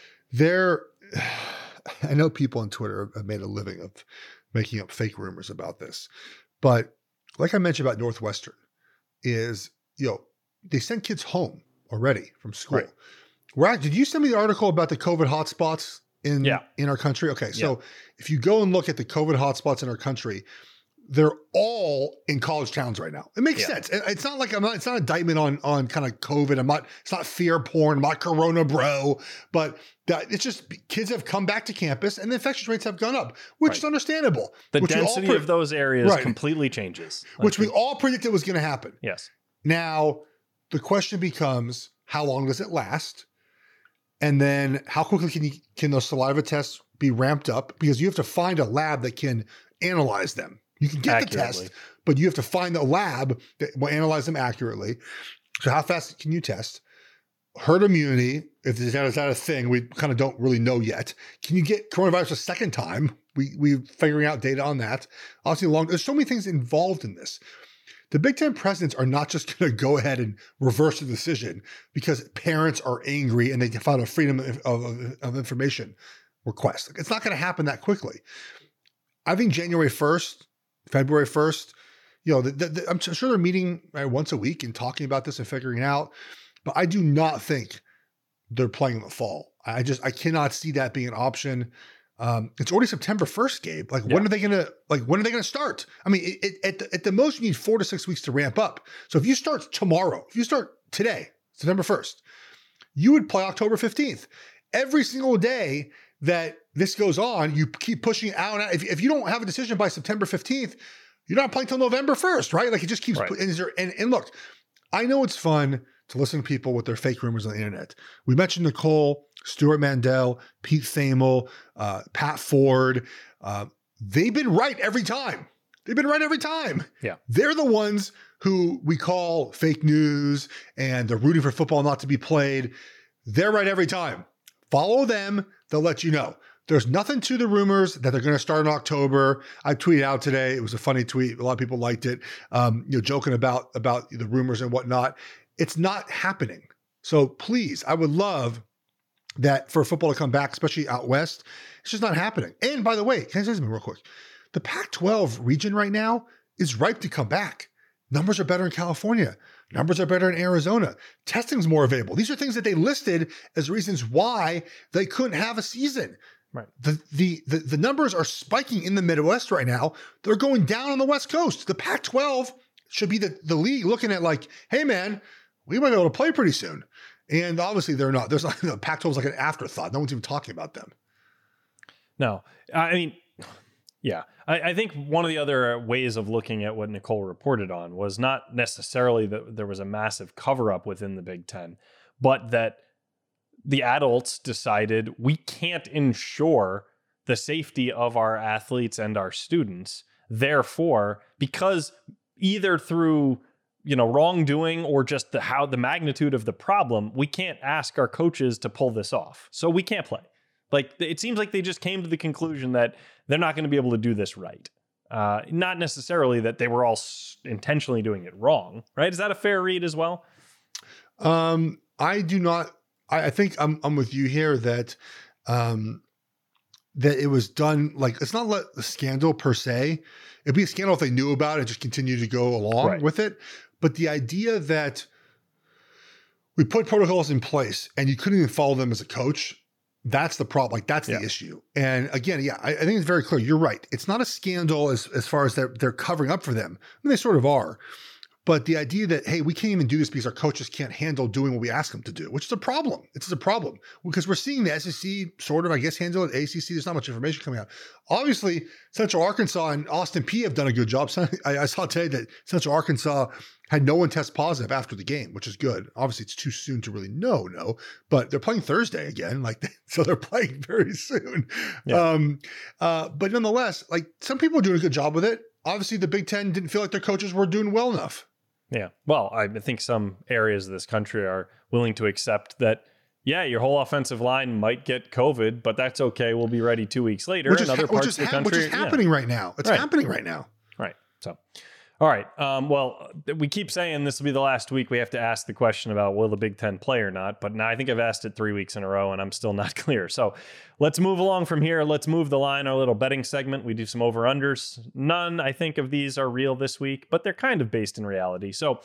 I know people on Twitter have made a living of making up fake rumors about this, but like I mentioned about Northwestern is, they send kids home already from school. Right. Did you send me the article about the COVID hotspots in our country? Okay. So if you go and look at the COVID hotspots in our country, they're all in college towns right now. It makes sense. It's not like it's not an indictment on kind of COVID. It's not fear porn. I'm not Corona bro, but it's just kids have come back to campus and the infection rates have gone up, which is understandable. The density of those areas completely changes. Which we all predicted was going to happen. Yes. Now, the question becomes, how long does it last? And then how quickly can those saliva tests be ramped up? Because you have to find a lab that can analyze them. You can get the test, but you have to find a lab that will analyze them accurately. So how fast can you test? Herd immunity, if is that a thing, we kind of don't really know yet. Can you get coronavirus a second time? We're figuring out data on that. Obviously, there's so many things involved in this. The Big Ten presidents are not just going to go ahead and reverse the decision because parents are angry and they filed a Freedom of Information request. It's not going to happen that quickly. I think January 1st February 1st. I'm sure they're meeting once a week and talking about this and figuring it out. But I do not think they're playing in the fall. I cannot see that being an option. It's already September 1st, Gabe. When are they gonna start? I mean, at the most, you need 4 to 6 weeks to ramp up. So if you start tomorrow, if you start today, September 1st, you would play October 15th. Every single day that this goes on, you keep pushing it out. If you don't have a decision by September 15th, you're not playing till November 1st, right? It just keeps. Right. And look, I know it's fun to listen to people with their fake rumors on the internet. We mentioned Nicole, Stuart Mandel, Pete Thamel, Pat Ford. They've been right every time. Yeah. They're the ones who we call fake news and they're rooting for football not to be played. They're right every time. Follow them. They'll let you know. There's nothing to the rumors that they're going to start in October. I tweeted out today. It was a funny tweet. A lot of people liked it. Joking about the rumors and whatnot. It's not happening. So please, I would love that for football to come back, especially out west. It's just not happening. And by the way, can I say something real quick? The Pac-12 region right now is ripe to come back. Numbers are better in California. Numbers are better in Arizona. Testing's more available. These are things that they listed as reasons why they couldn't have a season. Right. The numbers are spiking in the Midwest right now. They're going down on the West Coast. The Pac-12 should be the league looking at hey man, we might be able to play pretty soon. And obviously they're not. There's the Pac-12 is like an afterthought. No one's even talking about them. No, I mean, yeah. I think one of the other ways of looking at what Nicole reported on was not necessarily that there was a massive cover-up within the Big Ten, but that the adults decided we can't ensure the safety of our athletes and our students. Therefore, because either through wrongdoing or just the magnitude of the problem, we can't ask our coaches to pull this off. So we can't play. It seems like they just came to the conclusion that they're not going to be able to do this right. Not necessarily that they were all intentionally doing it wrong, right? Is that a fair read as well? I do not. I think I'm with you here that that it was done it's not a scandal per se. It'd be a scandal if they knew about it and just continue to go along with it. But the idea that we put protocols in place and you couldn't even follow them as a coach, that's the problem. That's the issue. And again, I think it's very clear. You're right. It's not a scandal as far as they're covering up for them. I mean, they sort of are. But the idea that, hey, we can't even do this because our coaches can't handle doing what we ask them to do, which is a problem. It's a problem because we're seeing the SEC sort of, handle it. ACC, there's not much information coming out. Obviously, Central Arkansas and Austin Peay have done a good job. I saw today that Central Arkansas had no one test positive after the game, which is good. Obviously, it's too soon to really know, but they're playing Thursday again. So they're playing very soon. Yeah. But nonetheless, some people are doing a good job with it. Obviously, the Big Ten didn't feel like their coaches were doing well enough. Yeah. Well, I think some areas of this country are willing to accept that, your whole offensive line might get COVID, but that's okay. We'll be ready 2 weeks later. Which is happening right now. It's happening right now. Right. So, all right. Well, we keep saying this will be the last week we have to ask the question about will the Big Ten play or not, but now I think I've asked it 3 weeks in a row and I'm still not clear. So let's move along from here. Let's move the line, our little betting segment. We do some over-unders. None, I think, of these are real this week, but they're kind of based in reality. So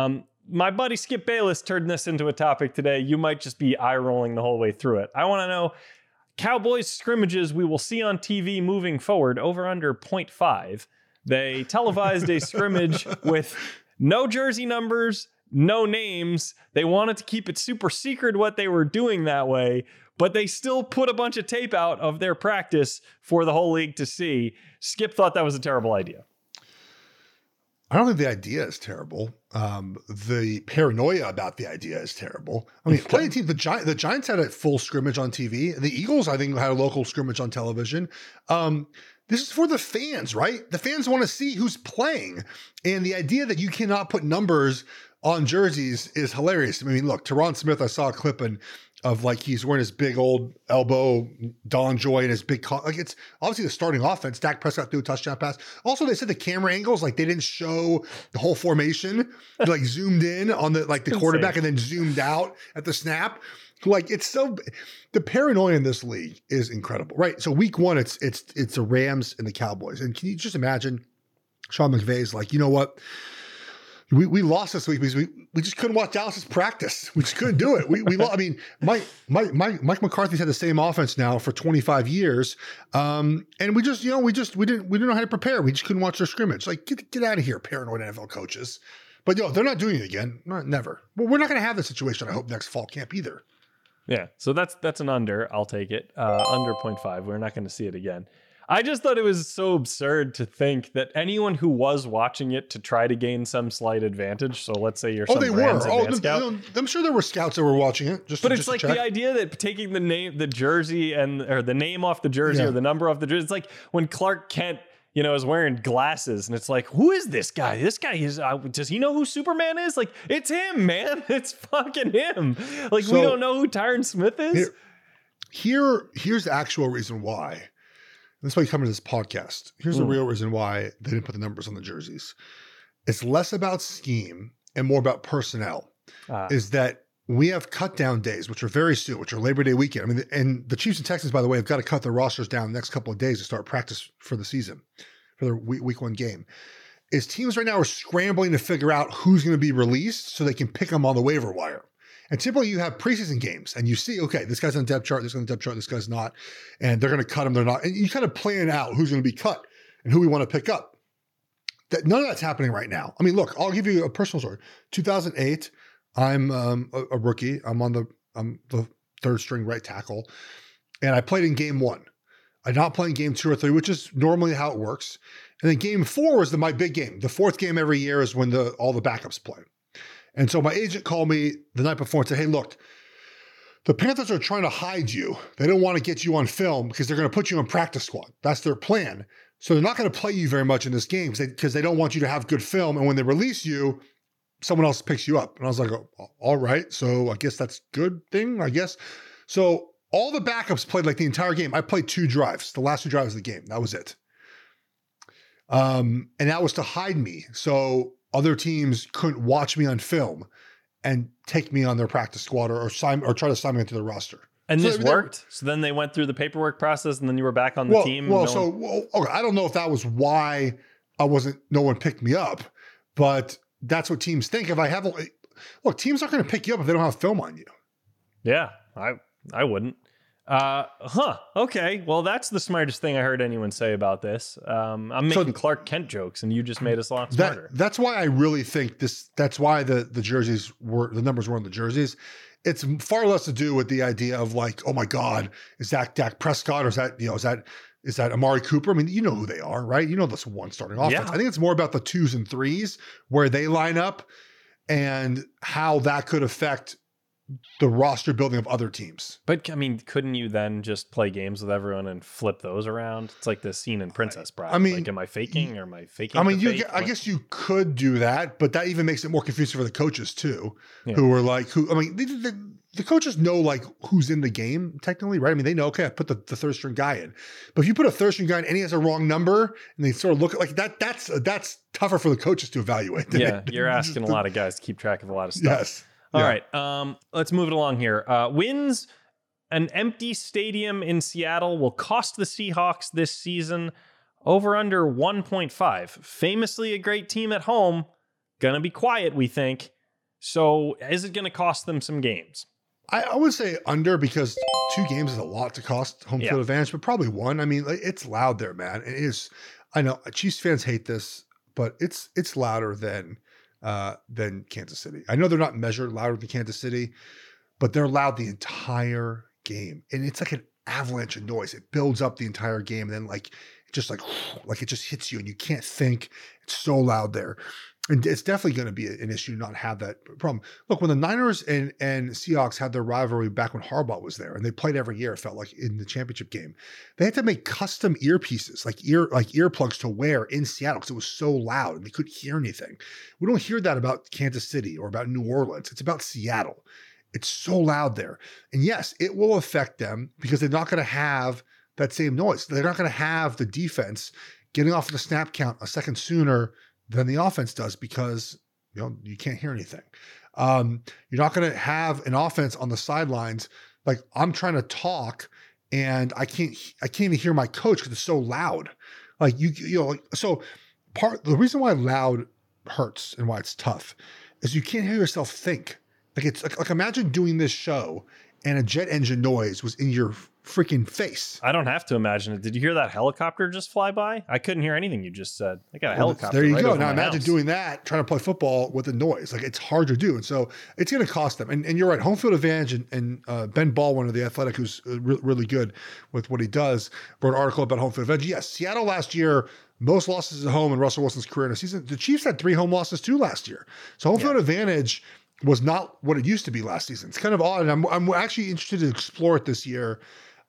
my buddy Skip Bayless turned this into a topic today. You might just be eye-rolling the whole way through it. I want to know Cowboys scrimmages we will see on TV moving forward, over under 0.5. They televised a scrimmage with no jersey numbers, no names. They wanted to keep it super secret what they were doing that way, but they still put a bunch of tape out of their practice for the whole league to see. Skip thought that was a terrible idea. I don't think the idea is terrible. The paranoia about the idea is terrible. I mean, plenty of teams, the Giants had a full scrimmage on TV. The Eagles, I think, had a local scrimmage on television. This is for the fans, right? The fans want to see who's playing. And the idea that you cannot put numbers on jerseys is hilarious. I mean, look, Tyron Smith, I saw a clip of he's wearing his big old elbow Don Joy and his big it's obviously the starting offense. Dak Prescott threw a touchdown pass. Also, they said the camera angles, they didn't show the whole formation. They zoomed in on the quarterback and then zoomed out at the snap. The paranoia in this league is incredible, right? So week one, it's the Rams and the Cowboys. And can you just imagine Sean McVay's like, you know what? We lost this week because we just couldn't watch Dallas's practice. We just couldn't do it. We lost. I mean, Mike McCarthy's had the same offense now for 25 years, and we didn't know how to prepare. We just couldn't watch their scrimmage. Like, get out of here, paranoid NFL coaches. But they're not doing it again. Never. Well, we're not going to have this situation, I hope, next fall camp either. Yeah, so that's an under. I'll take it. Under 0.5. We're not going to see it again. I just thought it was so absurd to think that anyone who was watching it to try to gain some slight advantage. So let's say you're some Rams advanced scout. I'm sure there were scouts that were watching it. But it's like the idea that taking the jersey or the name off the jersey or the number off the jersey. It's like when Clark Kent, is wearing glasses, and it's like, who is this guy? This guy is. Does he know who Superman is? Like, it's him, man. It's fucking him. Like, we don't know who Tyron Smith is. Here's the actual reason why. That's why you come to this podcast. Here's the real reason why they didn't put the numbers on the jerseys. It's less about scheme and more about personnel. Is that we have cut down days, which are very soon, which are Labor Day weekend. I mean, and the Chiefs and Texans, by the way, have got to cut their rosters down the next couple of days to start practice for the season, for their week one game. Is teams right now are scrambling to figure out who's going to be released so they can pick them on the waiver wire. And typically you have preseason games and you see, okay, this guy's on the depth chart, this guy's on the depth chart, this guy's not. And they're going to cut him, they're not. And you kind of plan out who's going to be cut and who we want to pick up. None of that's happening right now. I mean, look, I'll give you a personal story. 2008, I'm a rookie. I'm the third string right tackle. And I played in game 1. I did not play in game 2 or 3, which is normally how it works. And then game 4 was my big game. The 4th game every year is when all the backups play. And so my agent called me the night before and said, hey, look, the Panthers are trying to hide you. They don't want to get you on film because they're going to put you on practice squad. That's their plan. So they're not going to play you very much in this game because they don't want you to have good film. And when they release you, someone else picks you up. And I was like, oh, all right. So I guess that's a good thing, I guess. So all the backups played like the entire game. I played 2 drives, the last 2 drives of the game. That was it. And that was to hide me. So other teams couldn't watch me on film and take me on their practice squad or try to sign me into the roster. And so this worked? So then they went through the paperwork process and then you were back on the team? Okay, I don't know if that was why no one picked me up, but that's what teams think. Teams aren't going to pick you up if they don't have film on you. Yeah, I wouldn't. Okay. Well, that's the smartest thing I heard anyone say about this. I'm making Clark Kent jokes, and you just made us a lot smarter. That's why I really think this. That's why the jerseys the numbers were on the jerseys. It's far less to do with the idea of like, oh my God, is that Dak Prescott or is that Amari Cooper? I mean, you know who they are, right? You know this one starting offense. Yeah. I think it's more about the 2s and 3s where they line up and how that could affect the roster building of other teams. But I mean, couldn't you then just play games with everyone and flip those around? It's like the scene in Princess Bride. I mean, like, am I faking or am I faking? I mean, I guess you could do that, but that even makes it more confusing for the coaches too, who are like, the coaches know like who's in the game technically, right? I mean, they know, okay, I put the third string guy in, but if you put a third string guy in and he has a wrong number and they sort of look at like that, that's tougher for the coaches to evaluate. Yeah. You're asking a lot of guys to keep track of a lot of stuff. Yes. All right, let's move it along here. Wins an empty stadium in Seattle will cost the Seahawks this season over under 1.5. Famously a great team at home, gonna be quiet, we think. So is it gonna cost them some games? I would say under because 2 games is a lot to cost home field advantage, but probably 1. I mean, it's loud there, man. It is. I know Chiefs fans hate this, but it's louder than Kansas City. I know they're not measured louder than Kansas City, but they're loud the entire game. And it's like an avalanche of noise. It builds up the entire game. And then like it just hits you and you can't think. It's so loud there. And it's definitely going to be an issue to not have that problem. Look, when the Niners and Seahawks had their rivalry back when Harbaugh was there, and they played every year, it felt like in the championship game, they had to make custom earpieces, like earplugs to wear in Seattle because it was so loud and they couldn't hear anything. We don't hear that about Kansas City or about New Orleans. It's about Seattle. It's so loud there. And yes, it will affect them because they're not going to have that same noise. They're not going to have the defense getting off the snap count a second sooner than the offense does because you can't hear anything. You're not going to have an offense on the sidelines. Like I'm trying to talk and I can't even hear my coach because it's so loud. Like so the reason why loud hurts and why it's tough is you can't hear yourself think. Like it's like imagine doing this show and a jet engine noise was in your freaking face. I don't have to imagine it. Did you hear that helicopter just fly by? I couldn't hear anything you just said. I got a helicopter. There you right go. over Now my imagine house. doing that, trying to play football with a noise. Like it's hard to do. And so it's going to cost them. And you're right. Home field advantage and Ben Baldwin of The Athletic, who's really good with what he does, wrote an article about home field advantage. Yes, Seattle last year, most losses at home in Russell Wilson's career in a season. The Chiefs had 3 home losses too last year. So home field advantage was not what it used to be last season. It's kind of odd. And I'm actually interested to explore it this year.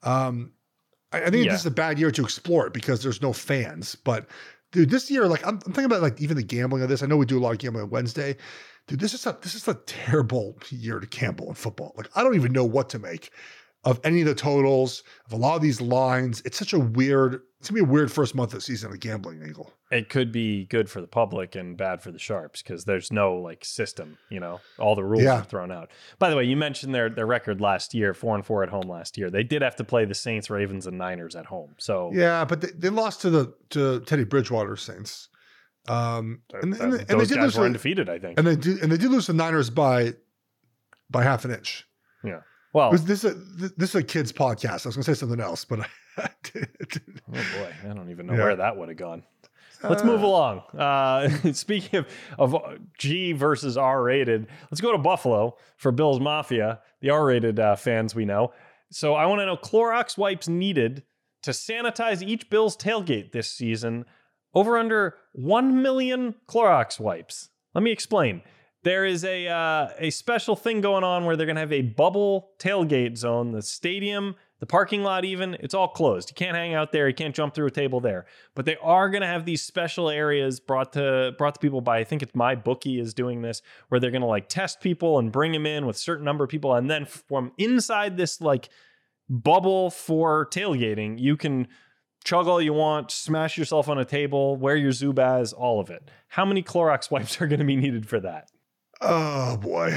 I think this is a bad year to explore it because there's no fans. But dude, this year, like I'm thinking about like even the gambling of this. I know we do a lot of gambling on Wednesday. Dude, this is a terrible year to gamble in football. Like I don't even know what to make of any of the totals, of a lot of these lines. It's gonna be a weird first month of the season on the gambling angle. It could be good for the public and bad for the sharps because there's no like system, all the rules are thrown out. By the way, you mentioned their record last year, 4-4 at home last year. They did have to play the Saints, Ravens, and Niners at home. So yeah, but they lost to Teddy Bridgewater's Saints. And those guys were undefeated, I think. And they did lose the Niners by half an inch. Yeah. Well, this is a kid's podcast. I was going to say something else, but I did. Oh boy, I don't even know where that would have gone. Let's move along. Speaking of G versus R-rated, let's go to Buffalo for Bills Mafia, the R-rated fans we know. So I want to know Clorox wipes needed to sanitize each Bills tailgate this season. Over under 1 million Clorox wipes. Let me explain. There is a special thing going on where they're going to have a bubble tailgate zone. The stadium, the parking lot even, it's all closed. You can't hang out there. You can't jump through a table there. But they are going to have these special areas brought to people by, I think it's MyBookie is doing this, where they're going to like test people and bring them in with a certain number of people. And then from inside this like bubble for tailgating, you can chug all you want, smash yourself on a table, wear your Zubaz, all of it. How many Clorox wipes are going to be needed for that? Oh boy.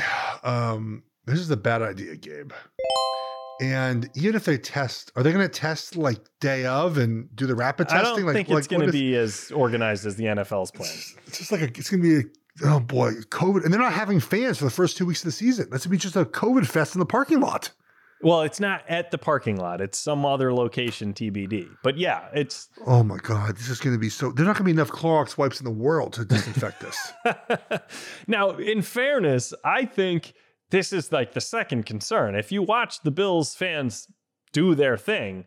This is a bad idea, Gabe. And even if they test, are they going to test like day of and do the rapid testing? I don't think it's going to be as organized as the NFL's plan. It's just like it's going to be oh boy, COVID. And they're not having fans for the first 2 weeks of the season. That's going to be just a COVID fest in the parking lot. Well, it's not at the parking lot. It's some other location, TBD. But yeah, it's... Oh my God, this is going to be so... There's not going to be enough Clorox wipes in the world to disinfect this. Now, in fairness, I think this is like the second concern. If you watch the Bills fans do their thing,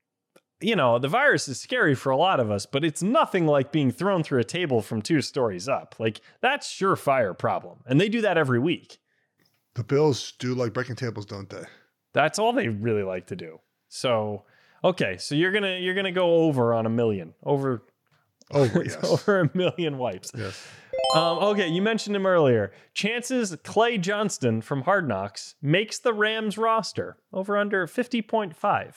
the virus is scary for a lot of us, but it's nothing like being thrown through a table from 2 stories up. Like, that's surefire problem. And they do that every week. The Bills do like breaking tables, don't they? That's all they really like to do. So, okay, so you're gonna go over on 1 million. Over, yes. Over 1 million wipes. Yes. Okay, you mentioned him earlier. Chances Clay Johnston from Hard Knocks makes the Rams roster. Over under 50.5.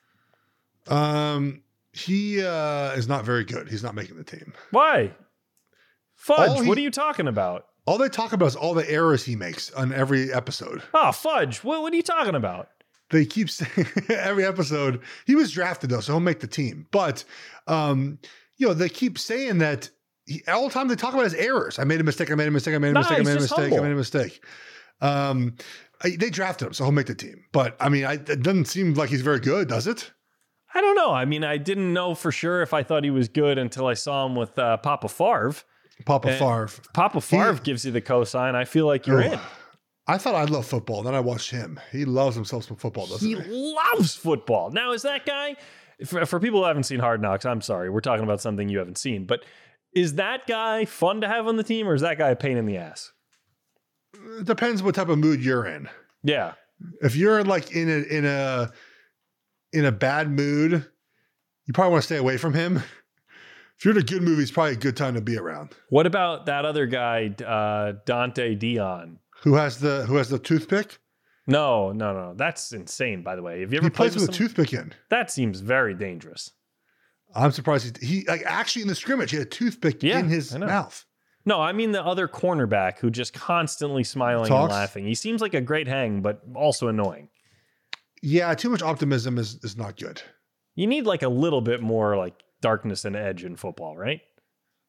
He is not very good. He's not making the team. Why? Fudge, what are you talking about? All they talk about is all the errors he makes on every episode. Oh, Fudge, what are you talking about? They keep saying every episode, he was drafted though, so he'll make the team. But, they keep saying that all the time they talk about his errors. I made a mistake. I made a mistake. I made a mistake. I made a mistake. I made a mistake. They drafted him, so he'll make the team. But I mean, it doesn't seem like he's very good, does it? I don't know. I mean, I didn't know for sure if I thought he was good until I saw him with Papa Favre. Papa Favre gives you the cosign. I feel like you're in. I thought I loved football. Then I watched him. He loves himself some football, doesn't he? He loves football. Now, is that guy, for people who haven't seen Hard Knocks, I'm sorry, we're talking about something you haven't seen, but is that guy fun to have on the team or is that guy a pain in the ass? It depends what type of mood you're in. Yeah. If you're like in a bad mood, you probably want to stay away from him. If you're in a good movie, it's probably a good time to be around. What about that other guy, Dante Dion? Who has the toothpick? No. That's insane, by the way. Have you ever he plays with a toothpick in? That seems very dangerous. I'm surprised he like actually in the scrimmage, he had a toothpick in his mouth. No, I mean the other cornerback who just constantly smiling and laughing. He seems like a great hang, but also annoying. Yeah, too much optimism is not good. You need like a little bit more like darkness and edge in football, right?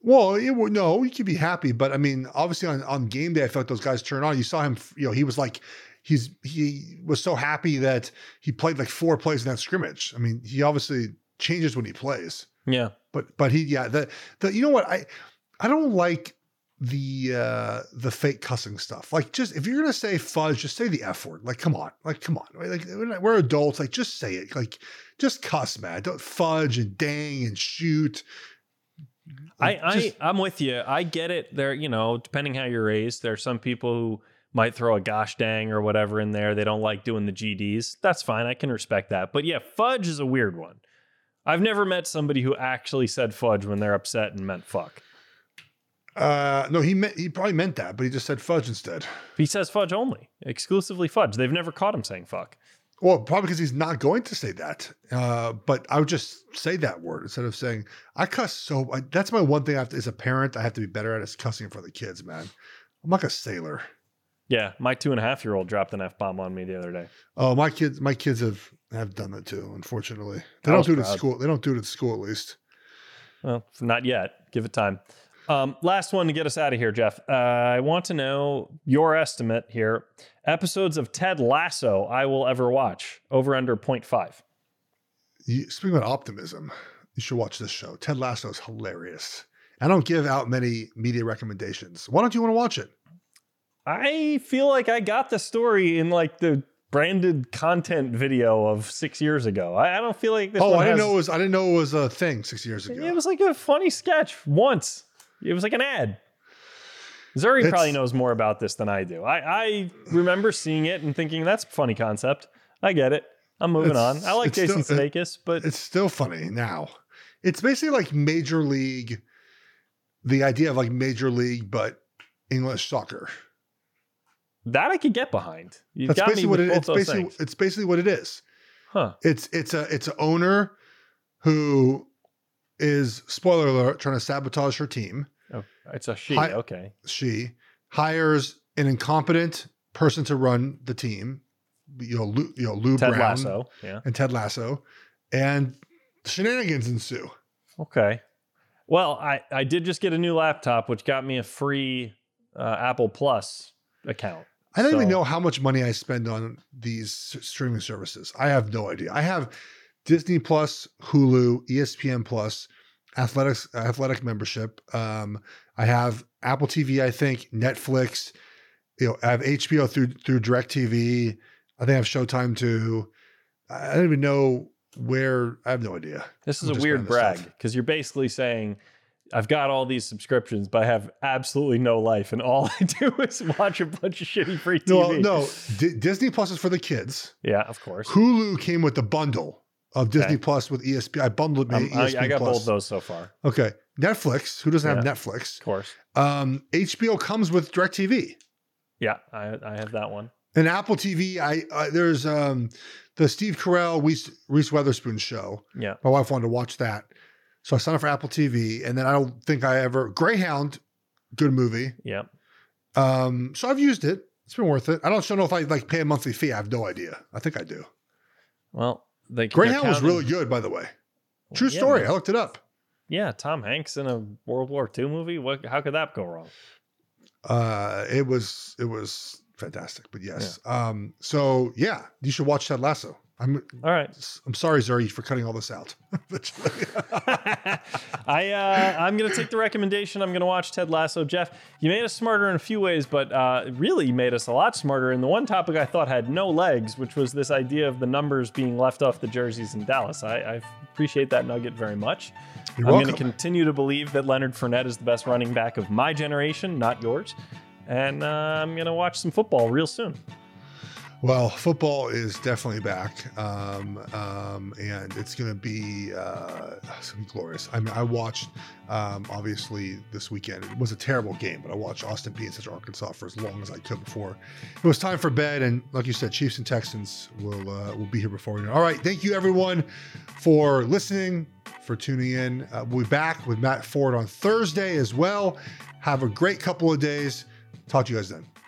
Well, no, you could be happy, but I mean, obviously on game day, I felt those guys turn on. You saw him, he was like, he was so happy that he played like 4 plays in that scrimmage. I mean, he obviously changes when he plays. Yeah. But he, the you know what, I don't like the fake cussing stuff. Like, just if you're gonna say fudge, just say the F word. Like, come on, right? Like, we're adults. Like, just say it. Like, just cuss, man. Don't fudge and dang and shoot. I'm with you. I get it. There, depending how you're raised, there are some people who might throw a gosh dang or whatever in there. They don't like doing the GDs. That's fine. I can respect that. But yeah, fudge is a weird one. I've never met somebody who actually said fudge when they're upset and meant fuck. No, he probably meant that, but he just said fudge instead. He says fudge only, exclusively fudge. They've never caught him saying fuck. Well, probably because he's not going to say that. But I would just say that word instead of saying, I cuss that's my one thing as a parent, I have to be better at is cussing for the kids, man. I'm like a sailor. Yeah, my 2.5-year-old dropped an F-bomb on me the other day. Oh, my kids have done that too, unfortunately. They don't do it at school. They don't do it at school, at least. Well, not yet. Give it time. Last one to get us out of here, Jeff. I want to know your estimate here. Episodes of Ted Lasso I will ever watch. Over under 0.5. Speaking about optimism, you should watch this show. Ted Lasso is hilarious. I don't give out many media recommendations. Why don't you want to watch it? I feel like I got the story in like the branded content video of 6 years ago. I don't feel like this. I didn't know it was a thing 6 years ago. It was like a funny sketch once. It was like an ad. Zuri probably knows more about this than I do. I remember seeing it and thinking, that's a funny concept. I get it. I'm moving on. I like Jason Sudeikis, but it's still funny now. It's basically like Major League, the idea of like Major League, but English soccer. That I could get behind. It's basically what it is. Huh. It's an owner who is, spoiler alert, trying to sabotage her team. Oh, it's a she. Okay. She hires an incompetent person to run the team. Lou Ted Brown Lasso, yeah, and Ted Lasso, and shenanigans ensue. Okay. Well, I did just get a new laptop, which got me a free Apple Plus account. I don't even know how much money I spend on these streaming services. I have no idea. I have Disney Plus, Hulu, ESPN Plus, athletic membership. I have Apple TV, I think, Netflix. I have HBO through DirecTV. I think I have Showtime too. I don't even know where. I have no idea. This is a weird brag because you're basically saying, I've got all these subscriptions, but I have absolutely no life, and all I do is watch a bunch of shitty free TV. No. Disney Plus is for the kids. Yeah, of course. Hulu came with the bundle of Disney Plus with ESPN. I bundled ESPN I got Plus. both of those so far. Okay. Netflix. Who doesn't have Netflix? Of course. HBO comes with DirecTV. Yeah, I have that one. And Apple TV, there's the Steve Carell, Reese Witherspoon show. Yeah. My wife wanted to watch that. So I signed up for Apple TV, and then I don't think Greyhound, good movie. Yeah. So I've used it. It's been worth it. I don't know if I pay a monthly fee. I have no idea. I think I do. Well, Greyhound was really good, by the way. True story. I looked it up. Yeah, Tom Hanks in a World War II movie. How could that go wrong? It was fantastic, but yes. Yeah. So yeah, you should watch Ted Lasso. All right. I'm sorry, Zuri, for cutting all this out. I'm going to take the recommendation. I'm going to watch Ted Lasso. Jeff, you made us smarter in a few ways, but really you made us a lot smarter in the one topic I thought had no legs, which was this idea of the numbers being left off the jerseys in Dallas. I appreciate that nugget very much. You're I'm welcome. going to continue to believe that Leonard Fournette is the best running back of my generation, not yours. And I'm going to watch some football real soon. Well, football is definitely back, and it's going to be glorious. I mean, I watched, obviously, this weekend. It was a terrible game, but I watched Austin Peay and Central Arkansas for as long as I could before it was time for bed. And like you said, Chiefs and Texans will be here before you know. All right, thank you everyone for listening, for tuning in. We'll be back with Matt Ford on Thursday as well. Have a great couple of days. Talk to you guys then.